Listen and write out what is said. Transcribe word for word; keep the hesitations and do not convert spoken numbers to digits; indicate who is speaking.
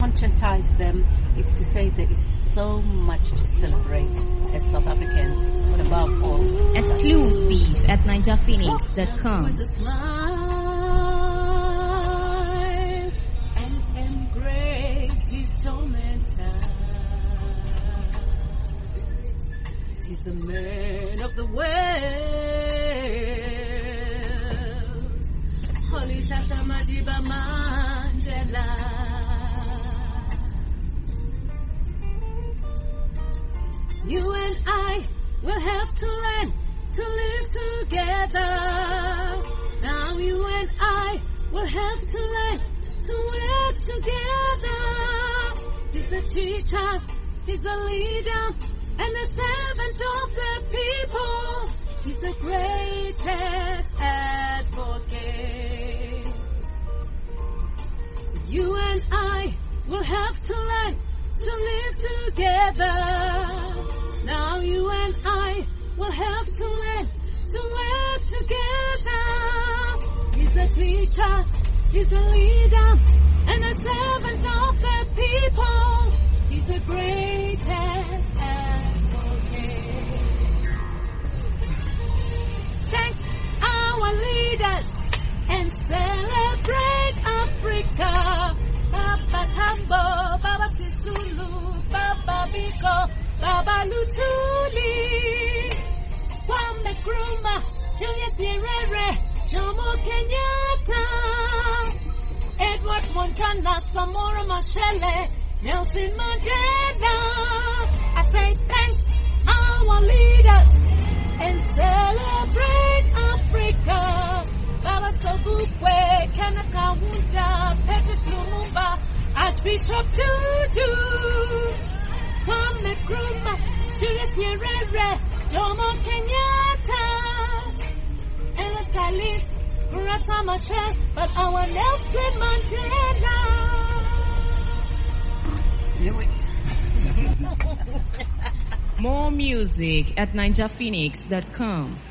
Speaker 1: conscientize them is to say there is so much to celebrate as South Africans, but above all,
Speaker 2: exclusive at ninja phoenix dot com.
Speaker 1: And embrace his tormentor. He's the man of the world. Holy Shasta Madiba Mandela. You and I will have to learn to live together. Now you and I will have to learn to work together. He's the teacher, he's the leader, and the servant of the people. He's the greatest advocate. You and I will have to learn to live together. Now you and I will have to learn to work together. He's a teacher, he's a leader, and a servant of the people. He's the greatest advocate. Thank our leaders and celebrate Africa. Baba Tambo, Baba Sisulu, Baba Biko, Baba Lutuli, Kwame Nkrumah, Julius Nyerere, Jomo Kenyatta, Edward Montana, Samora Machel, Nelson Mandela. I say thanks our leaders and celebrate Africa. Baba Sobukwe, Kenneth Kaunda, Patrick Lumumba, Archbishop Tutu, Kwame Nkrumah, Julius Nyerere, Jomo Kenyatta, Ella Salif, Grasa Machel, but our Nelson Mandela. Knew it.
Speaker 2: More music at ninja phoenix dot com.